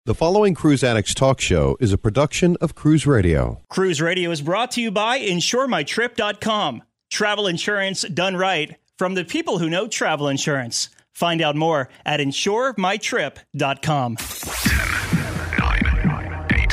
The following Cruise Addicts Talk Show is a production of Cruise Radio. Cruise Radio is brought to you by InsureMyTrip.com. Travel insurance done right from the people who know travel insurance. Find out more at InsureMyTrip.com. 10, 9, 8,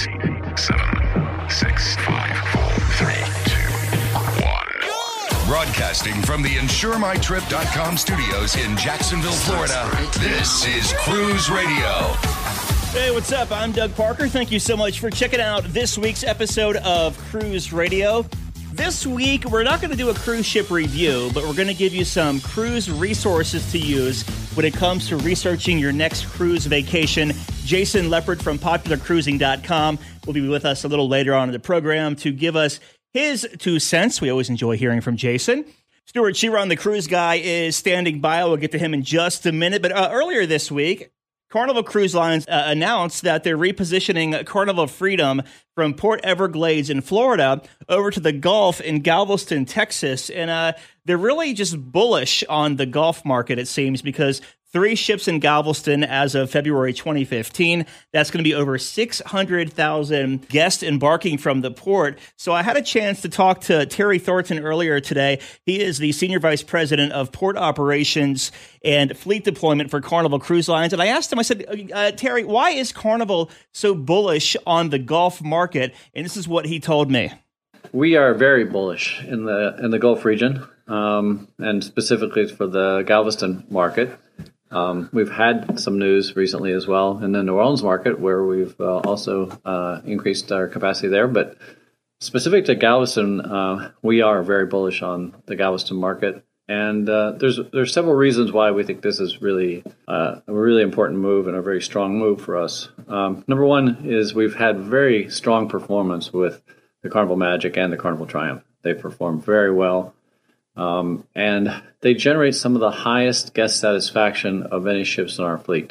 7, 6, 5, 4, 3, 2, 1. Broadcasting from the InsureMyTrip.com studios in Jacksonville, Florida, this is Cruise Radio. Hey, what's up? I'm Doug Parker. Thank you so much for checking out this week's episode of Cruise Radio. This week, we're not going to do a cruise ship review, but we're going to give you some cruise resources to use when it comes to researching your next cruise vacation. Jason Leopard from PopularCruising.com will be with us a little later on in the program to give us his 2 cents. We always enjoy hearing from Jason. Stuart Chiron, the cruise guy, is standing by. We'll get to him in just a minute. But earlier this week, Carnival Cruise Lines announced that they're repositioning Carnival Freedom from Port Everglades in Florida over to the Gulf in Galveston, Texas. And they're really just bullish on the Gulf market, it seems, because 3 ships in Galveston as of February 2015. That's going to be over 600,000 guests embarking from the port. So I had a chance to talk to Terry Thornton earlier today. He is the Senior Vice President of Port Operations and Fleet Deployment for Carnival Cruise Lines. And I asked him, I said, Terry, why is Carnival so bullish on the Gulf market? And this is what he told me. We are very bullish in the Gulf region, and specifically for the Galveston market. We've had some news recently as well in the New Orleans market where we've also increased our capacity there. But specific to Galveston, we are very bullish on the Galveston market. And there's several reasons why we think this is really a really important move and a very strong move for us. Number one is we've had very strong performance with the Carnival Magic and the Carnival Triumph. They perform very well. And they generate some of the highest guest satisfaction of any ships in our fleet.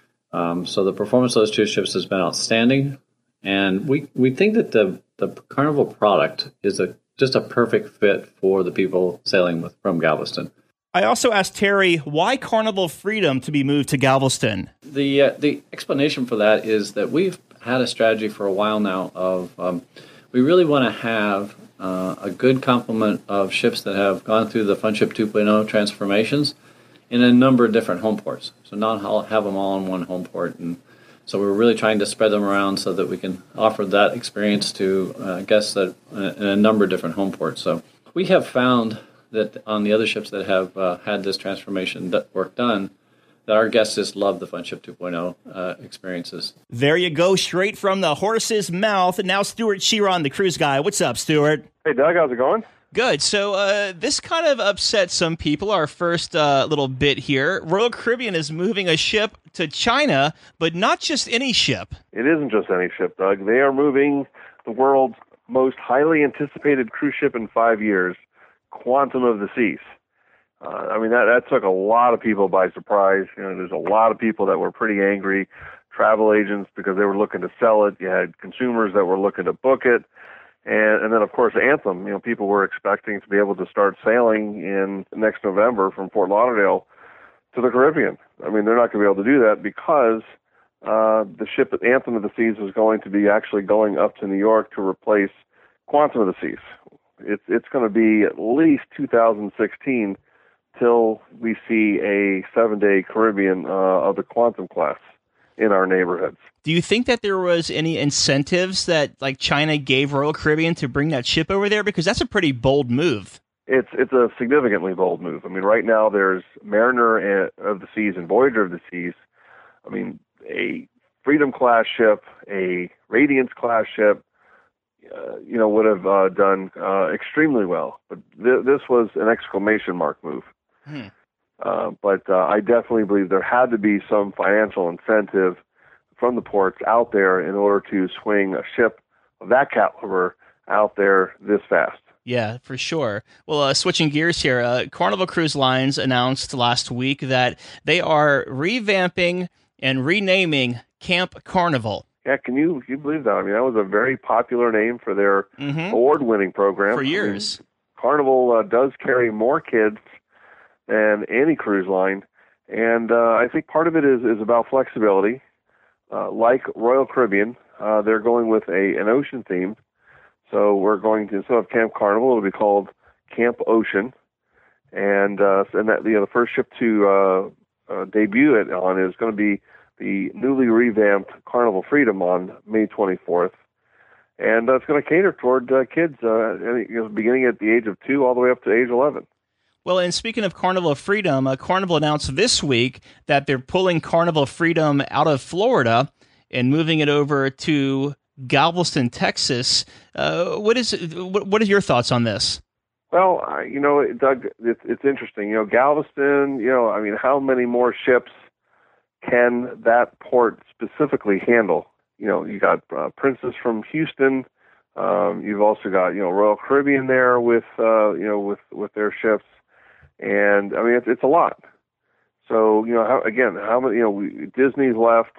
So the performance of those 2 ships has been outstanding. And we think that the Carnival product is just a perfect fit for the people sailing from Galveston. I also asked Terry, why Carnival Freedom to be moved to Galveston? The explanation for that is that we've had a strategy for a while now of we really want to have a good complement of ships that have gone through the Funship 2.0 transformations in a number of different home ports. So not have them all in one home port. And so we're really trying to spread them around so that we can offer that experience to guests that in a number of different home ports. So we have found that on the other ships that have had this transformation work done, that our guests just love the Funship 2.0 experiences. There you go, straight from the horse's mouth. And now Stuart Chiron, the cruise guy. What's up, Stuart? Hey, Doug, how's it going? Good. So this kind of upset some people. Our first little bit here. Royal Caribbean is moving a ship to China, but not just any ship. It isn't just any ship, Doug. They are moving the world's most highly anticipated cruise ship in 5 years, Quantum of the Seas. That took a lot of people by surprise. There's a lot of people that were pretty angry, travel agents, because they were looking to sell it. You had consumers that were looking to book it. And then, of course, Anthem. People were expecting to be able to start sailing in next November from Fort Lauderdale to the Caribbean. They're not going to be able to do that because the ship at Anthem of the Seas is going to be actually going up to New York to replace Quantum of the Seas. It's going to be at least 2016 till we see a 7-day Caribbean of the Quantum class in our neighborhoods. Do you think that there was any incentives that China gave Royal Caribbean to bring that ship over there? Because that's a pretty bold move. It's a significantly bold move. Right now there's Mariner of the Seas and Voyager of the Seas. A Freedom class ship, a Radiance class ship, would have done extremely well. But this was an exclamation mark move. But I definitely believe there had to be some financial incentive from the ports out there in order to swing a ship of that caliber out there this fast. Yeah, for sure. Well, switching gears here, Carnival Cruise Lines announced last week that they are revamping and renaming Camp Carnival. Yeah, can you believe that? That was a very popular name for their award-winning program. For years. Carnival does carry more kids than any cruise line, and I think part of it is about flexibility. like Royal Caribbean, they're going with an ocean theme. So we're going to, instead of Camp Carnival, it'll be called Camp Ocean. And that the first ship to debut it on is going to be the newly revamped Carnival Freedom on May 24th. And it's going to cater toward kids beginning at the age of 2 all the way up to age 11. Well, and speaking of Carnival Freedom, Carnival announced this week that they're pulling Carnival Freedom out of Florida and moving it over to Galveston, Texas. What are your thoughts on this? Well, Doug, it's interesting. Galveston, how many more ships can that port specifically handle? You got Princess from Houston. You've also got, Royal Caribbean there with their ships. And I mean, it's a lot. So, how many, Disney's left,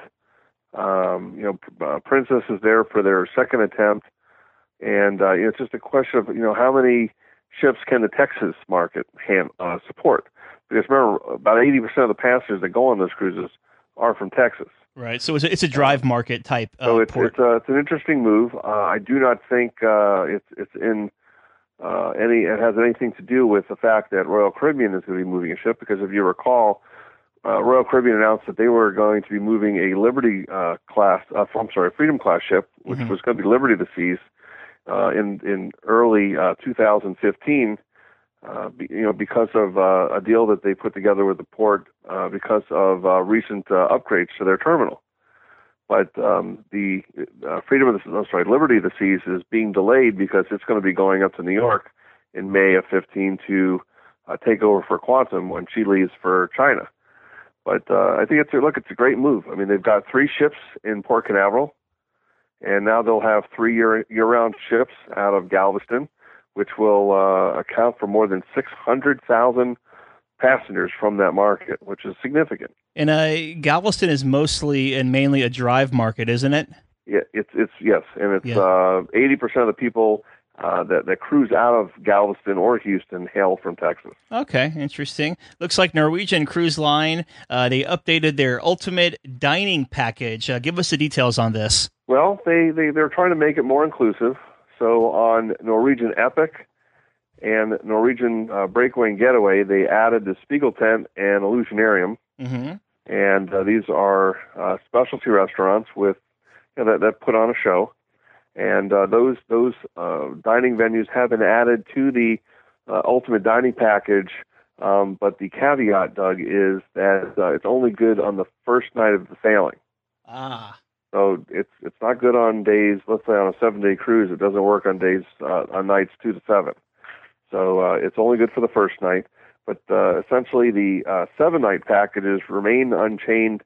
Princess is there for their second attempt. And, it's just a question of, how many ships can the Texas market support? Because remember, about 80% of the passengers that go on those cruises are from Texas. Right. So it's a drive market type port. It's an interesting move. I do not think it's in it has anything to do with the fact that Royal Caribbean is going to be moving a ship, because if you recall, Royal Caribbean announced that they were going to be moving a Freedom class ship, which was going to be Liberty of the Seas, in early 2015, because of a deal that they put together with the port because of recent upgrades to their terminal. But the Liberty of the Seas is being delayed because it's going to be going up to New York in May of 15 to take over for Quantum when she leaves for China. But I think it's a great move. I mean, they've got 3 ships in Port Canaveral, and now they'll have 3 year-round ships out of Galveston, which will account for more than 600,000 passengers from that market, which is significant. And Galveston is mostly and mainly a drive market, isn't it? Yeah, it's yes, and it's 80% of the people that cruise out of Galveston or Houston hail from Texas. Okay, interesting. Looks like Norwegian Cruise Line, they updated their ultimate dining package. Give us the details on this. Well, they're trying to make it more inclusive. So on Norwegian Epic and Norwegian Breakaway and Getaway, they added the Spiegel Tent and Illusionarium. Mm-hmm. And these are specialty restaurants with that put on a show. And those dining venues have been added to the ultimate dining package. But the caveat, Doug, is that it's only good on the first night of the sailing. Ah. So it's not good on days, let's say on a 7-day cruise. It doesn't work on nights 2 to 7. So it's only good for the first night. But essentially, the 7-night packages remain unchanged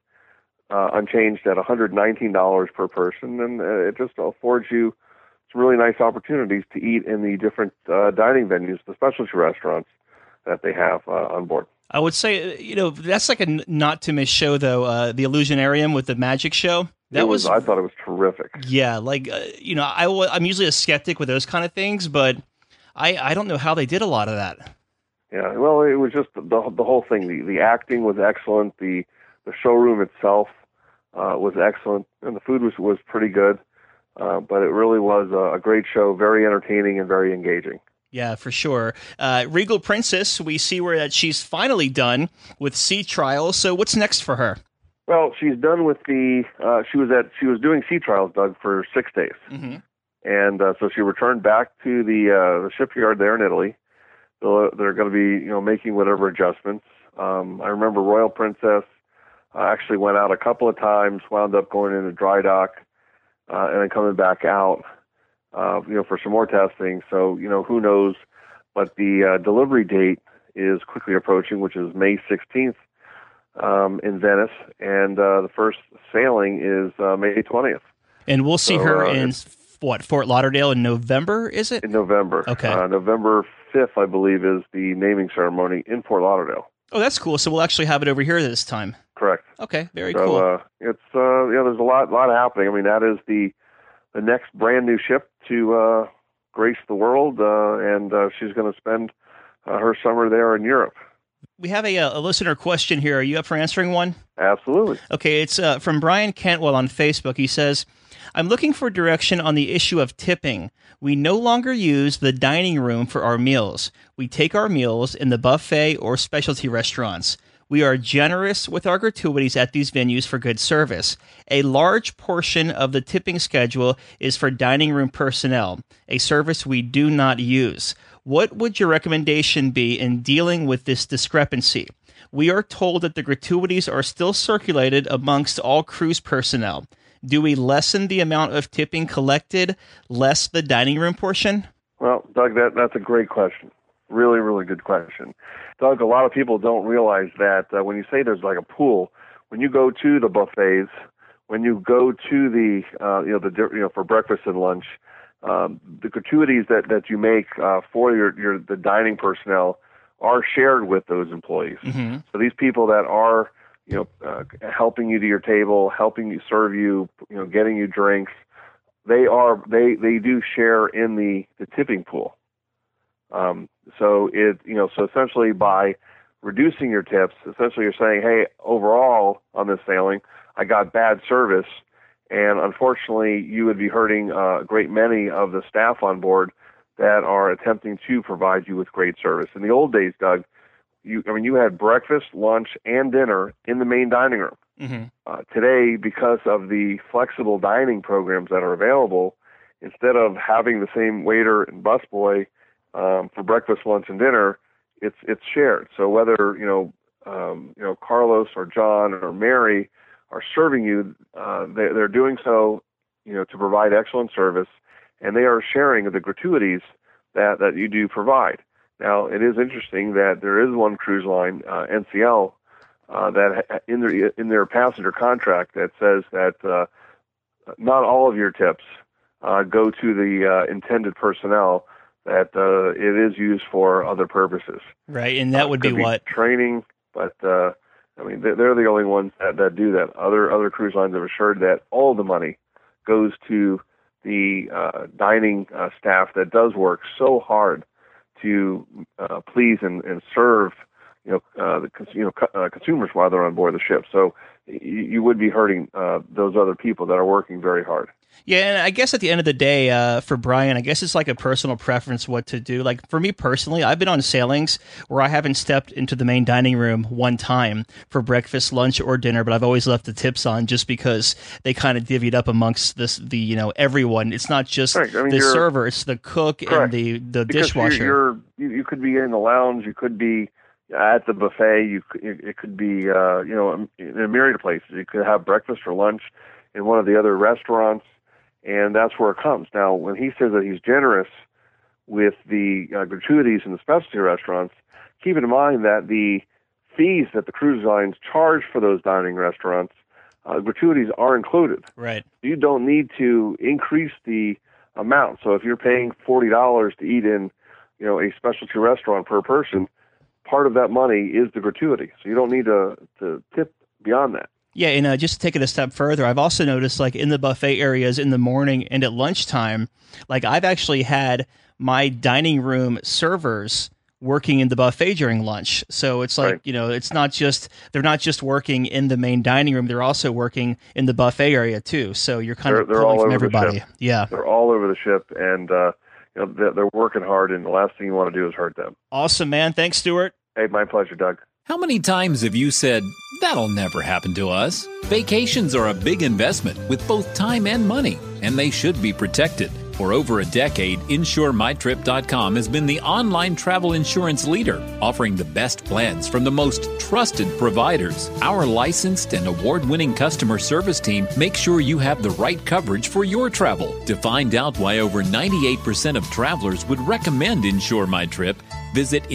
at $119 per person, and it just affords you some really nice opportunities to eat in the different dining venues, the specialty restaurants that they have on board. I would say, that's like a not to miss show, though. The Illusionarium with the magic show. I thought it was terrific. Yeah, I'm usually a skeptic with those kind of things, but I don't know how they did a lot of that. Yeah, well, it was just the whole thing. The acting was excellent. The showroom itself was excellent, and the food was pretty good. But it really was a great show, very entertaining and very engaging. Yeah, for sure. Regal Princess, we see that she's finally done with sea trials. So what's next for her? Well, she's done with she was doing sea trials, Doug, for 6 days. Mm-hmm. And so she returned back to the shipyard there in Italy. So they're going to be, making whatever adjustments. I remember Royal Princess actually went out a couple of times, wound up going into dry dock, and then coming back out, for some more testing. So, who knows? But the delivery date is quickly approaching, which is May 16th in Venice, and the first sailing is May 20th. And we'll see her in Fort Lauderdale in November, is it? In November. Okay. November 5th, I believe, is the naming ceremony in Fort Lauderdale. Oh, that's cool. So we'll actually have it over here this time. Correct. Okay, very cool. It's there's a lot happening. I mean, that is the next brand new ship to grace the world, and she's going to spend her summer there in Europe. We have a listener question here. Are you up for answering one? Absolutely. Okay, it's from Brian Cantwell on Facebook. He says, I'm looking for direction on the issue of tipping. We no longer use the dining room for our meals. We take our meals in the buffet or specialty restaurants. We are generous with our gratuities at these venues for good service. A large portion of the tipping schedule is for dining room personnel, a service we do not use. What would your recommendation be in dealing with this discrepancy? We are told that the gratuities are still circulated amongst all cruise personnel. Do we lessen the amount of tipping collected, less the dining room portion? Well, Doug, that's a great question. Really, really good question. Doug, a lot of people don't realize that when you say there's like a pool, when you go to the buffets, when you go to the for breakfast and lunch, the gratuities that you make for the dining personnel are shared with those employees. Mm-hmm. So these people that are helping you to your table, helping you serve you, getting you drinks, they do share in the tipping pool. So essentially by reducing your tips, essentially you're saying, hey, overall on this sailing, I got bad service, and unfortunately you would be hurting a great many of the staff on board that are attempting to provide you with great service. In the old days, Doug, you had breakfast, lunch, and dinner in the main dining room. Mm-hmm. Today, because of the flexible dining programs that are available, instead of having the same waiter and busboy for breakfast, lunch, and dinner, it's shared. So whether Carlos or John or Mary are serving you, they're doing so to provide excellent service, and they are sharing the gratuities that you do provide. Now, it is interesting that there is one cruise line, NCL, that in their passenger contract that says that not all of your tips go to the intended personnel, that it is used for other purposes. Right, and that would be what? Training, but they're the only ones that do that. Other cruise lines have assured that all the money goes to the dining staff that does work so hard to please and serve consumers while they're on board the ship. So you would be hurting those other people that are working very hard. Yeah, and I guess at the end of the day, for Brian, I guess it's like a personal preference what to do. Like for me personally, I've been on sailings where I haven't stepped into the main dining room one time for breakfast, lunch, or dinner, but I've always left the tips on just because they kind of divvied up amongst everyone. It's not just the server; it's the cook correct. And the dishwasher. You could be in the lounge, you could be at the buffet, it could be in a myriad of places. You could have breakfast or lunch in one of the other restaurants. And that's where it comes. Now, when he says that he's generous with the gratuities in the specialty restaurants, keep in mind that the fees that the cruise lines charge for those dining restaurants, gratuities are included. Right. You don't need to increase the amount. So if you're paying $40 to eat in, a specialty restaurant per person, part of that money is the gratuity. So you don't need to tip beyond that. Yeah, and just to take it a step further, I've also noticed, like, in the buffet areas in the morning and at lunchtime, like, I've actually had my dining room servers working in the buffet during lunch. So it's like, right. It's not just, they're not just working in the main dining room, they're also working in the buffet area, too. So you're kind of pulling from everybody. Yeah. They're all over the ship, and they're working hard, and the last thing you want to do is hurt them. Awesome, man. Thanks, Stuart. Hey, my pleasure, Doug. How many times have you said, that'll never happen to us? Vacations are a big investment with both time and money, and they should be protected. For over a decade, InsureMyTrip.com has been the online travel insurance leader, offering the best plans from the most trusted providers. Our licensed and award-winning customer service team makes sure you have the right coverage for your travel. To find out why over 98% of travelers would recommend Insure My Trip, visit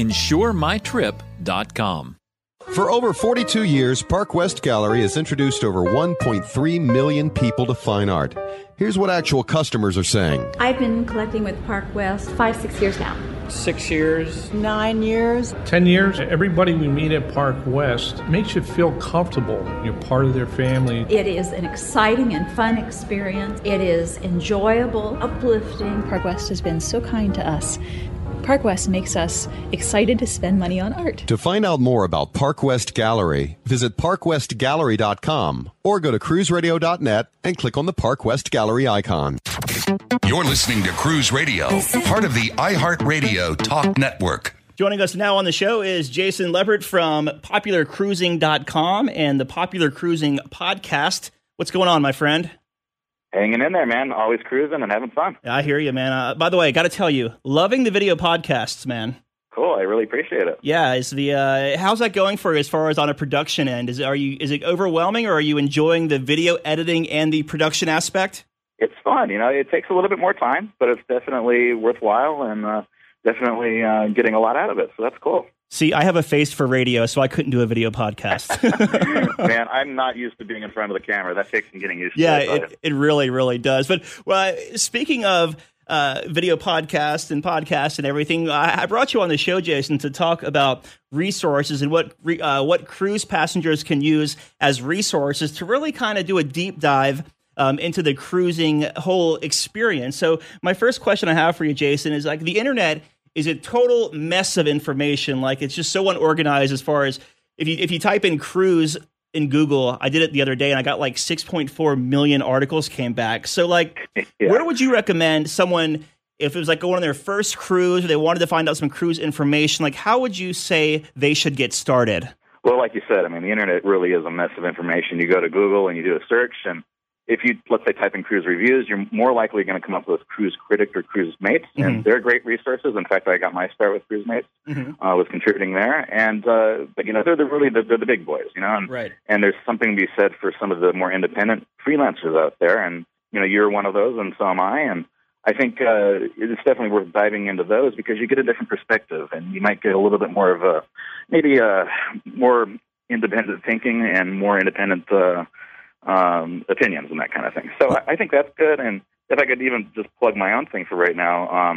InsureMyTrip.com. For over 42 years, Park West Gallery has introduced over 1.3 million people to fine art. Here's what actual customers are saying. I've been collecting with Park West 5-6 years now. 6 years. 9 years. 10 years. Everybody we meet at Park West makes you feel comfortable. You're part of their family. It is an exciting and fun experience. It is enjoyable, uplifting. Park West has been so kind to us. Park West makes us excited to spend money on art. To find out more about Park West Gallery, visit parkwestgallery.com or go to cruiseradio.net and click on the Park West Gallery icon. You're listening to Cruise Radio, part of the iHeartRadio Talk Network. Joining us now on the show is Jason Leppert from PopularCruising.com and the Popular Cruising Podcast. What's going on, my friend? Hanging in there, man. Always cruising and having fun. I hear you, man. By the way, I got to tell you, loving the video podcasts, man. Cool. I really appreciate it. Yeah. Is the how's that going for you as far as on a production end? Is it overwhelming, or are you enjoying the video editing and the production aspect? It's fun. It takes a little bit more time, but it's definitely worthwhile and definitely getting a lot out of it. So that's cool. See, I have a face for radio, so I couldn't do a video podcast. Man, I'm not used to being in front of the camera. That takes some getting used to. Yeah, it really, really does. But speaking of video podcasts and everything, I brought you on the show, Jason, to talk about resources and what cruise passengers can use as resources to really kind of do a deep dive into the cruising whole experience. So my first question I have for you, Jason, is like the internet is a total mess of information. Like it's just so unorganized as far as if you type in cruise in Google, I did it the other day and I got like 6.4 million articles came back. So like, where would you recommend someone, if it was like going on their first cruise or they wanted to find out some cruise information, like how would you say they should get started? Well, like you said, I mean, the internet really is a mess of information. You go to Google and you do a search, and if you, let's say, type in cruise reviews, you're more likely going to come up with Cruise Critic or Cruise Mates, and they're great resources. In fact, I got my start with Cruise Mates, was contributing there, and but they're the big boys, and, right. And there's something to be said for some of the more independent freelancers out there, and you're one of those, and so am I, and I think it's definitely worth diving into those because you get a different perspective, and you might get a little bit more of more independent thinking and more independent opinions and that kind of thing. So I think that's good. And if I could even just plug my own thing for right now,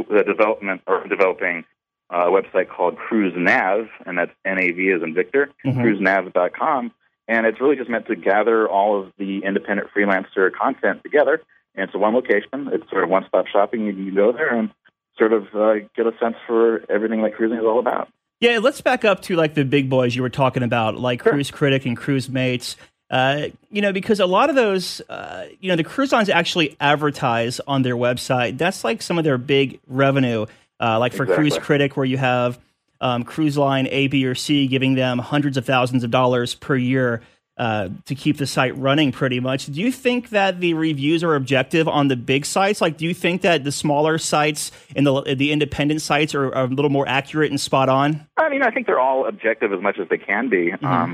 developing a website called Cruise Nav, and that's NAV as in Victor, cruisenav.com. And it's really just meant to gather all of the independent freelancer content together. And it's one location. It's sort of one-stop shopping. You can go there and sort of get a sense for everything that cruising is all about. Yeah, let's back up to like the big boys you were talking about, like Cruise Critic and Cruise Mates. Because a lot of those, the cruise lines actually advertise on their website. That's like some of their big revenue, like for Cruise Critic, where you have cruise line A, B, or C giving them hundreds of thousands of dollars per year to keep the site running pretty much. Do you think that the reviews are objective on the big sites? Like, do you think that the smaller sites and the independent sites are a little more accurate and spot on? I mean, I think they're all objective as much as they can be.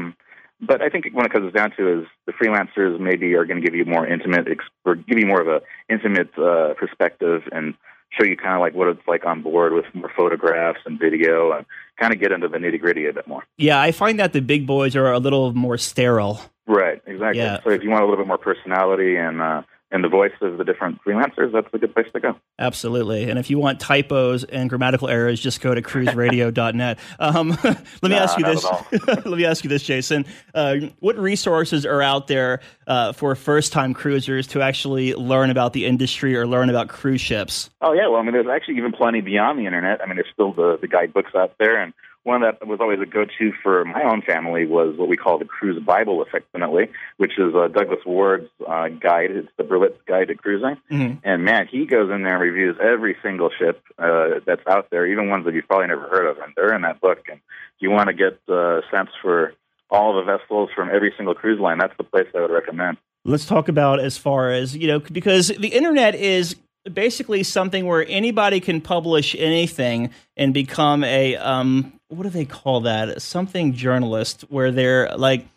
But I think when it comes down to is the freelancers maybe are going to give you more intimate or give you more of a intimate perspective and show you kind of like what it's like on board with more photographs and video and kind of get into the nitty gritty a bit more. Yeah, I find that the big boys are a little more sterile. Right, exactly. Yeah. So if you want a little bit more personality and the voice of the different freelancers, that's a good place to go. Absolutely. And if you want typos and grammatical errors, just go to cruiseradio.net. Let me ask you this. Let me ask you this, Jason. What resources are out there for first-time cruisers to actually learn about the industry or learn about cruise ships? Oh, yeah. Well, I mean, there's actually even plenty beyond the internet. I mean, there's still the guidebooks out there, and one that was always a go-to for my own family was what we call the Cruise Bible, effectively, which is Douglas Ward's guide. It's the Berlitz Guide to Cruising. And, man, he goes in there and reviews every single ship that's out there, even ones that you've probably never heard of. And they're in that book. And if you want to get a sense for all the vessels from every single cruise line, that's the place I would recommend. Let's talk about as far as, because the internet is basically something where anybody can publish anything and become a, what do they call that? Something journalist, where they're like,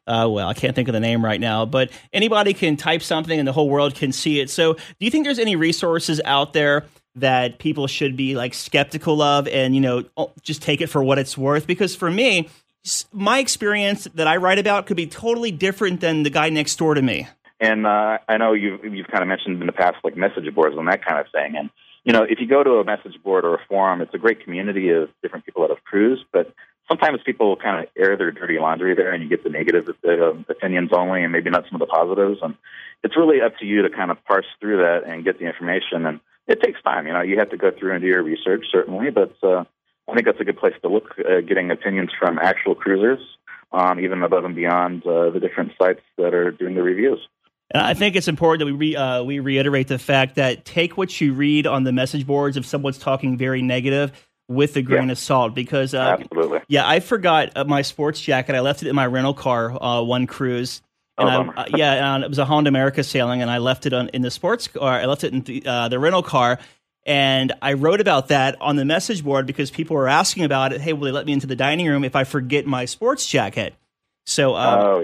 I can't think of the name right now, but anybody can type something and the whole world can see it. So do you think there's any resources out there that people should be like skeptical of and, just take it for what it's worth? Because for me, my experience that I write about could be totally different than the guy next door to me. And I know you've kind of mentioned in the past, like message boards and that kind of thing. And, if you go to a message board or a forum, it's a great community of different people that have cruised, but sometimes people kind of air their dirty laundry there, and you get the negative opinions only, and maybe not some of the positives. And it's really up to you to kind of parse through that and get the information. And it takes time. You have to go through and do your research, certainly, but I think that's a good place to look at getting opinions from actual cruisers, even above and beyond the different sites that are doing the reviews. And I think it's important that we reiterate the fact that take what you read on the message boards if someone's talking very negative with a grain of salt, because absolutely. Yeah, I forgot my sports jacket. I left it in my rental car one cruise. And it was a Honda America sailing, and I left it in the sports car. I left it in the rental car, and I wrote about that on the message board because people were asking about it. Hey, will they let me into the dining room if I forget my sports jacket? So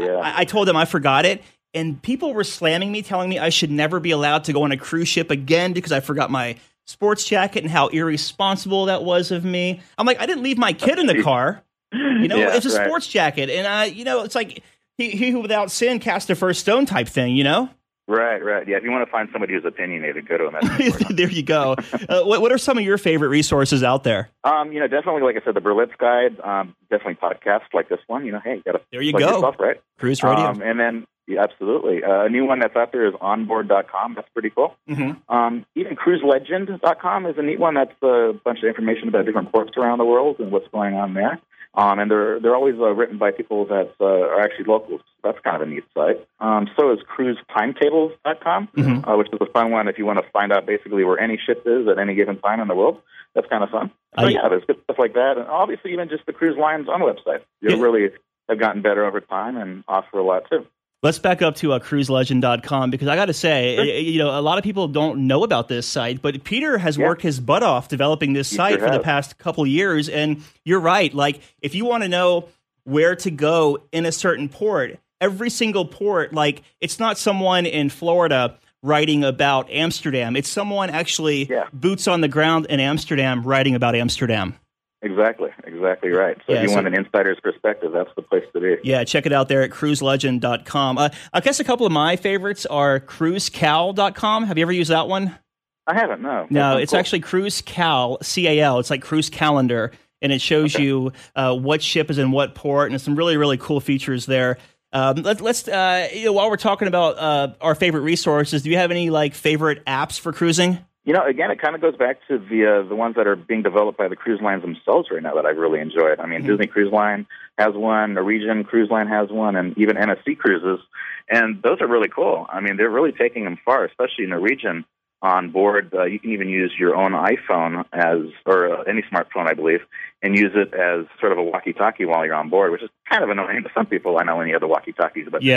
I told them I forgot it. And people were slamming me, telling me I should never be allowed to go on a cruise ship again because I forgot my sports jacket and how irresponsible that was of me. I'm like, I didn't leave my kid in the car. It's a sports jacket. And, it's like he who without sin cast the first stone type thing, Right. Yeah, if you want to find somebody who's opinionated, go to them. There you go. What are some of your favorite resources out there? Definitely, like I said, the Berlitz Guide, definitely podcasts like this one. Hey, you got to there you go. Yourself, right? Cruise Radio. And then, yeah, absolutely. A new one that's out there is onboard.com. That's pretty cool. Mm-hmm. Even cruiselegend.com is a neat one. That's a bunch of information about different ports around the world and what's going on there. And they're always written by people that are actually locals. That's kind of a neat site. So is cruisetimetables.com, which is a fun one if you want to find out basically where any ship is at any given time in the world. That's kind of fun. So there's good stuff like that. And obviously even just the cruise line's own website. You really have gotten better over time and offer a lot too. Let's back up to cruiselegend.com because I got to say, a lot of people don't know about this site, but Peter has worked his butt off developing this site for the past couple years. And you're right. Like, if you want to know where to go in a certain port, every single port, like, it's not someone in Florida writing about Amsterdam. It's someone actually boots on the ground in Amsterdam writing about Amsterdam. Exactly right. So if you want an insider's perspective, that's the place to be. Yeah, check it out there at cruiselegend.com. I guess a couple of my favorites are cruisecal.com. Have you ever used that one? I haven't, no. No, it's actually CruiseCal, C-A-L. It's like cruise calendar, and it shows you what ship is in what port, and there's some really, really cool features there. Let's while we're talking about our favorite resources, do you have any favorite apps for cruising? Again, it kind of goes back to the ones that are being developed by the cruise lines themselves right now that I've really enjoyed. I mean, Disney Cruise Line has one, Norwegian Cruise Line has one, and even NSC Cruises. And those are really cool. I mean, they're really taking them far, especially Norwegian on board. You can even use your own iPhone or any smartphone, I believe, and use it as sort of a walkie-talkie while you're on board, which is kind of annoying to some people. I know when you have the walkie-talkies, but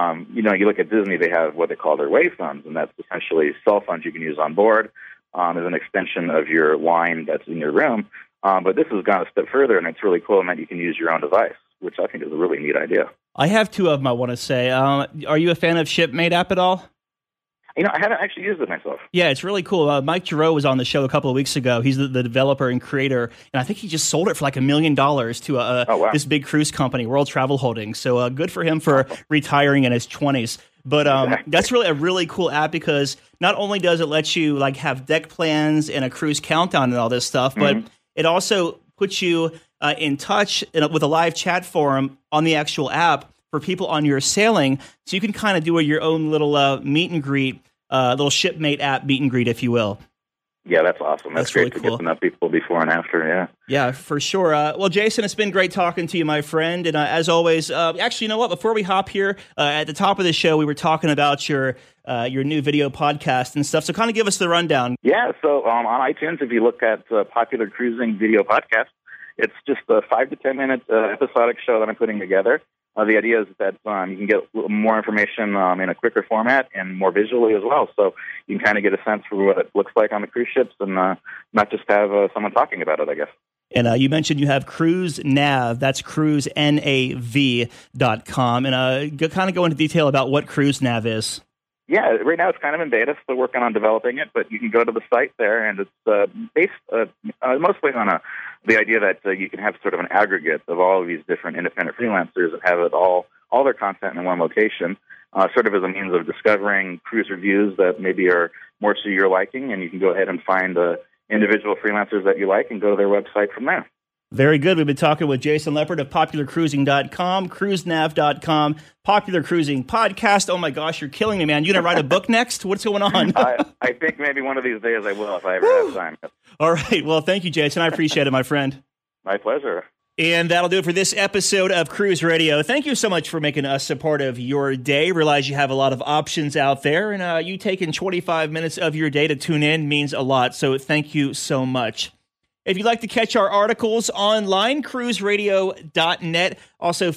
you look at Disney, they have what they call their wave phones, and that's essentially cell phones you can use on board as an extension of your line that's in your room. But this has gone a step further, and it's really cool in that you can use your own device, which I think is a really neat idea. I have two of them I want to say. Are you a fan of Shipmate app at all? I haven't actually used it myself. Yeah, it's really cool. Mike Giroux was on the show a couple of weeks ago. He's the developer and creator, and I think he just sold it for like $1 million to this big cruise company, World Travel Holdings. So good for him for retiring in his 20s. But that's really a really cool app because not only does it let you have deck plans and a cruise countdown and all this stuff, but it also puts you in touch with a live chat forum on the actual app for people on your sailing, so you can kind of do your own little meet and greet, little Shipmate app meet and greet, if you will. Yeah, that's awesome. That's great really cool. To get to know people before and after, Yeah, for sure. Well, Jason, it's been great talking to you, my friend. And as always, actually, you know what? Before we hop here, at the top of the show, we were talking about your new video podcast and stuff. So kind of give us the rundown. Yeah, so on iTunes, if you look at Popular Cruising Video Podcast, it's just a 5 to 10 minute episodic show that I'm putting together. The idea is that you can get more information in a quicker format and more visually as well. So you can kind of get a sense for what it looks like on the cruise ships and not just have someone talking about it, I guess. And you mentioned you have Cruise Nav. That's cruisenav.com. And kind of go into detail about what Cruise Nav is. Yeah, right now it's kind of in beta, still working on developing it, but you can go to the site there, and it's based mostly on the idea that you can have sort of an aggregate of all of these different independent freelancers and have it all their content in one location, sort of as a means of discovering cruise reviews that maybe are more to your liking, and you can go ahead and find individual freelancers that you like and go to their website from there. Very good. We've been talking with Jason Leopard of PopularCruising.com, CruiseNav.com, Popular Cruising Podcast. Oh my gosh, you're killing me, man. You gonna write a book next? What's going on? I think maybe one of these days I will if I ever have time. All right. Well, thank you, Jason. I appreciate it, my friend. My pleasure. And that'll do it for this episode of Cruise Radio. Thank you so much for making us a part of your day. Realize you have a lot of options out there, and you taking 25 minutes of your day to tune in means a lot. So thank you so much. If you'd like to catch our articles online, cruiseradio.net, also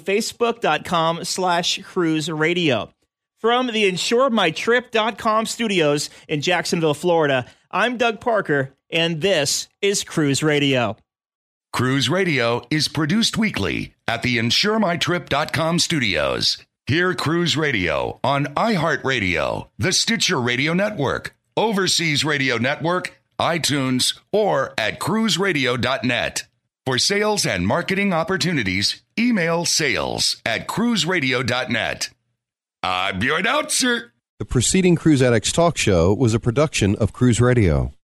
facebook.com/cruiseradio. From the InsureMyTrip.com studios in Jacksonville, Florida, I'm Doug Parker, and this is Cruise Radio. Cruise Radio is produced weekly at the InsureMyTrip.com studios. Hear Cruise Radio on iHeartRadio, the Stitcher Radio Network, Overseas Radio Network, iTunes, or at cruiseradio.net. For sales and marketing opportunities, email sales@cruiseradio.net. I'm your announcer. The preceding Cruise Addicts Talk Show was a production of Cruise Radio.